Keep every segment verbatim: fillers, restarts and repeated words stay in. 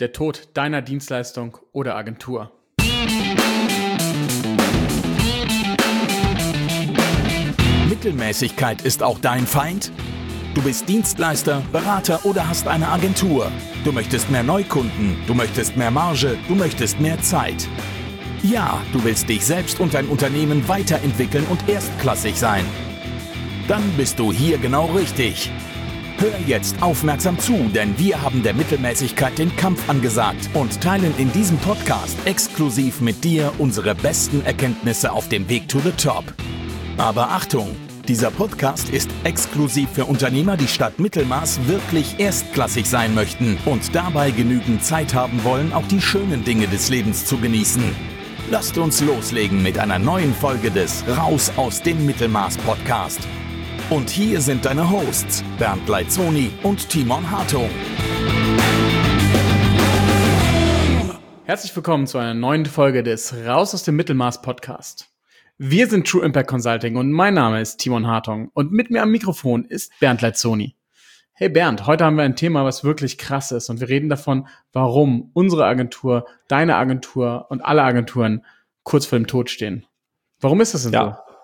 der Tod deiner Dienstleistung oder Agentur. Mittelmäßigkeit ist auch dein Feind? Du bist Dienstleister, Berater oder hast eine Agentur. Du möchtest mehr Neukunden, du möchtest mehr Marge, du möchtest mehr Zeit. Ja, du willst dich selbst und dein Unternehmen weiterentwickeln und erstklassig sein. Dann bist du hier genau richtig. Hör jetzt aufmerksam zu, denn wir haben der Mittelmäßigkeit den Kampf angesagt und teilen in diesem Podcast exklusiv mit dir unsere besten Erkenntnisse auf dem Weg to the top. Aber Achtung, dieser Podcast ist exklusiv für Unternehmer, die statt Mittelmaß wirklich erstklassig sein möchten und dabei genügend Zeit haben wollen, auch die schönen Dinge des Lebens zu genießen. Lasst uns loslegen mit einer neuen Folge des Raus aus dem Mittelmaß Podcast. Und hier sind deine Hosts, Bernd Leitzoni und Timon Hartung. Herzlich willkommen zu einer neuen Folge des Raus aus dem Mittelmaß Podcast. Wir sind True Impact Consulting und mein Name ist Timon Hartung und mit mir am Mikrofon ist Bernd Leitzoni. Hey Bernd, heute haben wir ein Thema, was wirklich krass ist und wir reden davon, warum unsere Agentur, deine Agentur und alle Agenturen kurz vor dem Tod stehen. Warum ist das denn ja. so?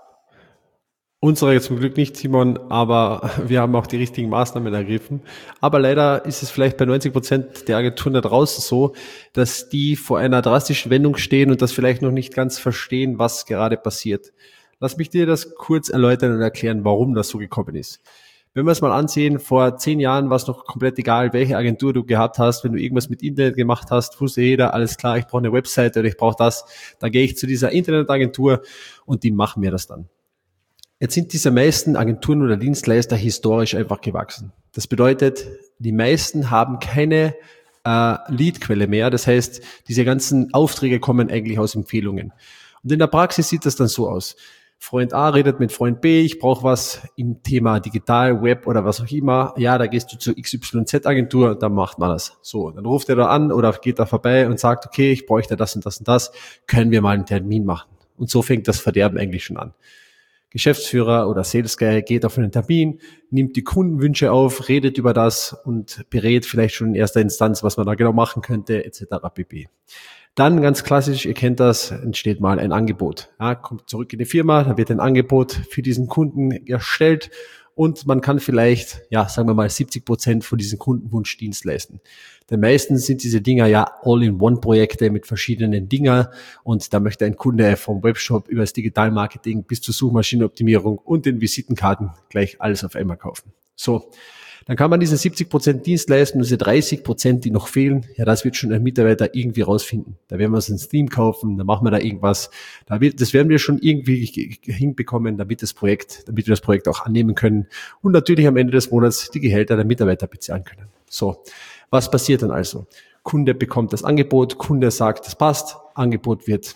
Unsere zum Glück nicht, Simon, aber wir haben auch die richtigen Maßnahmen ergriffen. Aber leider ist es vielleicht bei neunzig Prozent der Agenturen da draußen so, dass die vor einer drastischen Wendung stehen und das vielleicht noch nicht ganz verstehen, was gerade passiert. Lass mich dir das kurz erläutern und erklären, warum das so gekommen ist. Wenn wir es mal ansehen, vor zehn Jahren war es noch komplett egal, welche Agentur du gehabt hast. Wenn du irgendwas mit Internet gemacht hast, wusste jeder, alles klar, ich brauche eine Webseite oder ich brauche das. Dann gehe ich zu dieser Internetagentur und die machen mir das dann. Jetzt sind diese meisten Agenturen oder Dienstleister historisch einfach gewachsen. Das bedeutet, die meisten haben keine äh, Leadquelle mehr. Das heißt, diese ganzen Aufträge kommen eigentlich aus Empfehlungen. Und in der Praxis sieht das dann so aus. Freund A redet mit Freund B, ich brauche was im Thema Digital, Web oder was auch immer. Ja, da gehst du zur X Y Z-Agentur und dann macht man das. So, dann ruft er da an oder geht da vorbei und sagt, okay, ich bräuchte das und das und das, können wir mal einen Termin machen. Und so fängt das Verderben eigentlich schon an. Geschäftsführer oder Sales Guy geht auf einen Termin, nimmt die Kundenwünsche auf, redet über das und berät vielleicht schon in erster Instanz, was man da genau machen könnte, et cetera pp. Dann ganz klassisch, ihr kennt das, entsteht mal ein Angebot. Ja, kommt zurück in die Firma, da wird ein Angebot für diesen Kunden erstellt und man kann vielleicht, ja, sagen wir mal siebzig Prozent von diesem Kundenwunsch Dienst leisten. Denn meistens sind diese Dinger ja All-in-One-Projekte mit verschiedenen Dinger und da möchte ein Kunde vom Webshop über das Digitalmarketing bis zur Suchmaschinenoptimierung und den Visitenkarten gleich alles auf einmal kaufen. So, dann kann man diese siebzig Prozent Dienst leisten und diese dreißig Prozent, die noch fehlen, ja, das wird schon ein Mitarbeiter irgendwie rausfinden. Da werden wir uns ein Theme kaufen, da machen wir da irgendwas. Da wird, das werden wir schon irgendwie hinbekommen, damit das Projekt, damit wir das Projekt auch annehmen können und natürlich am Ende des Monats die Gehälter der Mitarbeiter bezahlen können. So. Was passiert dann also? Kunde bekommt das Angebot, Kunde sagt, das passt, Angebot wird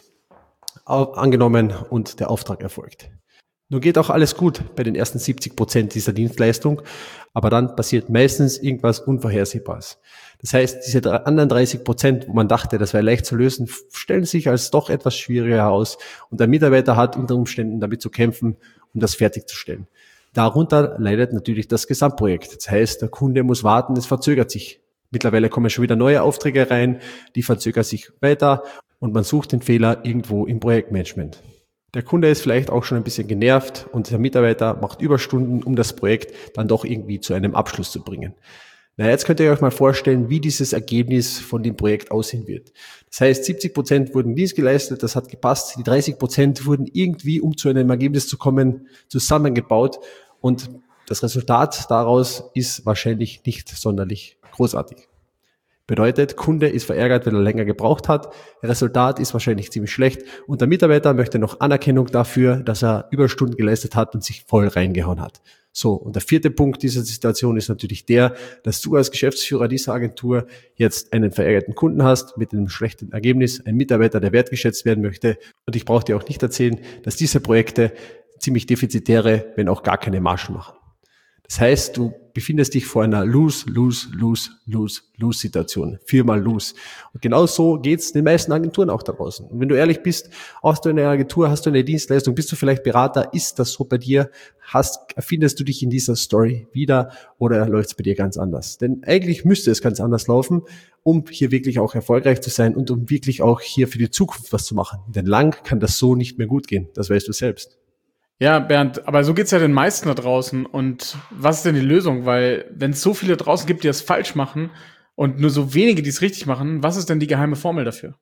angenommen und der Auftrag erfolgt. Nun geht auch alles gut bei den ersten siebzig Prozent dieser Dienstleistung, aber dann passiert meistens irgendwas Unvorhersehbares. Das heißt, diese anderen dreißig Prozent, wo man dachte, das wäre leicht zu lösen, stellen sich als doch etwas schwieriger heraus und der Mitarbeiter hat unter Umständen damit zu kämpfen, um das fertigzustellen. Darunter leidet natürlich das Gesamtprojekt. Das heißt, der Kunde muss warten, es verzögert sich. Mittlerweile kommen schon wieder neue Aufträge rein, die verzögern sich weiter und man sucht den Fehler irgendwo im Projektmanagement. Der Kunde ist vielleicht auch schon ein bisschen genervt und der Mitarbeiter macht Überstunden, um das Projekt dann doch irgendwie zu einem Abschluss zu bringen. Na, jetzt könnt ihr euch mal vorstellen, wie dieses Ergebnis von dem Projekt aussehen wird. Das heißt, siebzig Prozent wurden Dienst geleistet, das hat gepasst, die dreißig Prozent wurden irgendwie, um zu einem Ergebnis zu kommen, zusammengebaut und das Resultat daraus ist wahrscheinlich nicht sonderlich großartig. Bedeutet, Kunde ist verärgert, weil er länger gebraucht hat. Resultat ist wahrscheinlich ziemlich schlecht und der Mitarbeiter möchte noch Anerkennung dafür, dass er Überstunden geleistet hat und sich voll reingehauen hat. So, und der vierte Punkt dieser Situation ist natürlich der, dass du als Geschäftsführer dieser Agentur jetzt einen verärgerten Kunden hast mit einem schlechten Ergebnis, einen Mitarbeiter, der wertgeschätzt werden möchte. Und ich brauche dir auch nicht erzählen, dass diese Projekte ziemlich defizitäre, wenn auch gar keine Margen machen. Das heißt, du befindest dich vor einer Lose, Lose, Lose, Lose, Lose-Situation. Viermal Lose. Und genau so geht's den meisten Agenturen auch da draußen. Und wenn du ehrlich bist, hast du eine Agentur, hast du eine Dienstleistung, bist du vielleicht Berater, ist das so bei dir? Hast, findest du dich in dieser Story wieder oder läuft's bei dir ganz anders? Denn eigentlich müsste es ganz anders laufen, um hier wirklich auch erfolgreich zu sein und um wirklich auch hier für die Zukunft was zu machen. Denn lang kann das so nicht mehr gut gehen. Das weißt du selbst. Ja, Bernd, aber so geht's ja den meisten da draußen. Und was ist denn die Lösung? Weil wenn es so viele draußen gibt, die das falsch machen und nur so wenige, die es richtig machen, was ist denn die geheime Formel dafür?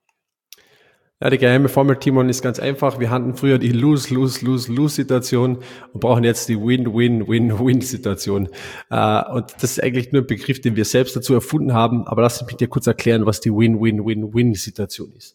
Ja, die geheime Formel, Timon, ist ganz einfach. Wir hatten früher die Lose, Lose, Lose, Lose-Situation und brauchen jetzt die Win, Win, Win, Win-Situation. Und das ist eigentlich nur ein Begriff, den wir selbst dazu erfunden haben. Aber lass mich dir kurz erklären, was die Win, Win, Win, Win-Situation ist.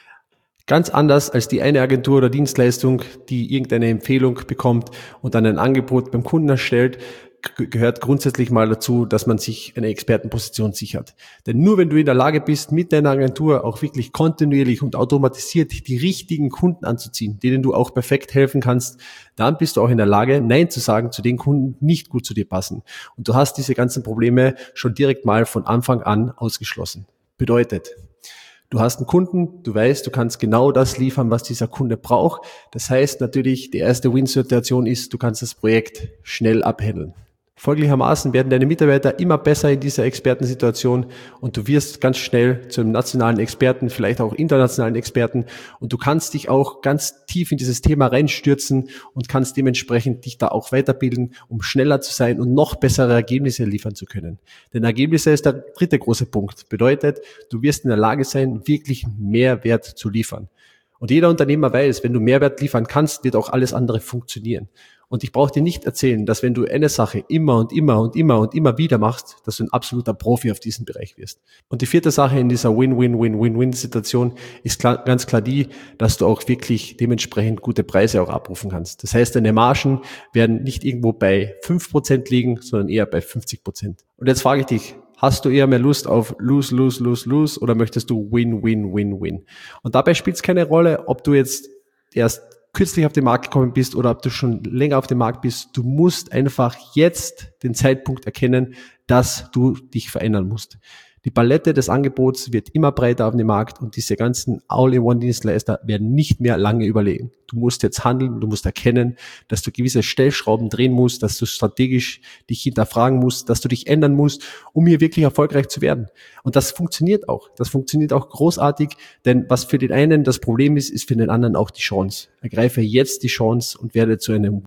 Ganz anders als die eine Agentur oder Dienstleistung, die irgendeine Empfehlung bekommt und dann ein Angebot beim Kunden erstellt, gehört grundsätzlich mal dazu, dass man sich eine Expertenposition sichert. Denn nur wenn du in der Lage bist, mit deiner Agentur auch wirklich kontinuierlich und automatisiert die richtigen Kunden anzuziehen, denen du auch perfekt helfen kannst, dann bist du auch in der Lage, Nein zu sagen zu den Kunden, die nicht gut zu dir passen. Und du hast diese ganzen Probleme schon direkt mal von Anfang an ausgeschlossen. Bedeutet, du hast einen Kunden, du weißt, du kannst genau das liefern, was dieser Kunde braucht. Das heißt natürlich, die erste Win-Situation ist, du kannst das Projekt schnell abhandeln. Folglichermaßen werden deine Mitarbeiter immer besser in dieser Expertensituation und du wirst ganz schnell zu einem nationalen Experten, vielleicht auch internationalen Experten und du kannst dich auch ganz tief in dieses Thema reinstürzen und kannst dementsprechend dich da auch weiterbilden, um schneller zu sein und noch bessere Ergebnisse liefern zu können. Denn Ergebnisse ist der dritte große Punkt. Bedeutet, du wirst in der Lage sein, wirklich Mehrwert zu liefern. Und jeder Unternehmer weiß, wenn du Mehrwert liefern kannst, wird auch alles andere funktionieren. Und ich brauche dir nicht erzählen, dass wenn du eine Sache immer und immer und immer und immer wieder machst, dass du ein absoluter Profi auf diesem Bereich wirst. Und die vierte Sache in dieser Win-Win-Win-Win-Win-Situation ist klar, ganz klar die, dass du auch wirklich dementsprechend gute Preise auch abrufen kannst. Das heißt, deine Margen werden nicht irgendwo bei fünf Prozent liegen, sondern eher bei fünfzig Prozent. Und jetzt frage ich dich, hast du eher mehr Lust auf Lose, Lose, Lose, Lose oder möchtest du Win, Win, Win, Win? Und dabei spielt es keine Rolle, ob du jetzt erst kürzlich auf den Markt gekommen bist oder ob du schon länger auf dem Markt bist. Du musst einfach jetzt den Zeitpunkt erkennen, dass du dich verändern musst. Die Palette des Angebots wird immer breiter auf dem Markt und diese ganzen All-in-One-Dienstleister werden nicht mehr lange überlegen. Du musst jetzt handeln, du musst erkennen, dass du gewisse Stellschrauben drehen musst, dass du strategisch dich hinterfragen musst, dass du dich ändern musst, um hier wirklich erfolgreich zu werden. Und das funktioniert auch. Das funktioniert auch großartig, denn was für den einen das Problem ist, ist für den anderen auch die Chance. Ergreife jetzt die Chance und werde zu einem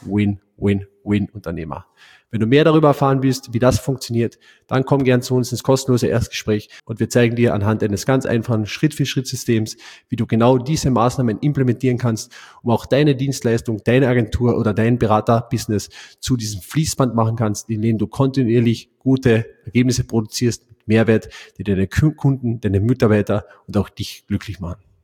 Win-Win-Win-Win-Unternehmer. Wenn du mehr darüber erfahren willst, wie das funktioniert, dann komm gern zu uns ins kostenlose Erstgespräch und wir zeigen dir anhand eines ganz einfachen Schritt-für-Schritt-Systems, wie du genau diese Maßnahmen implementieren kannst, um auch deine Dienstleistung, deine Agentur oder dein Berater-Business zu diesem Fließband machen kannst, in dem du kontinuierlich gute Ergebnisse produzierst, mit Mehrwert, die deine Kunden, deine Mitarbeiter und auch dich glücklich machen.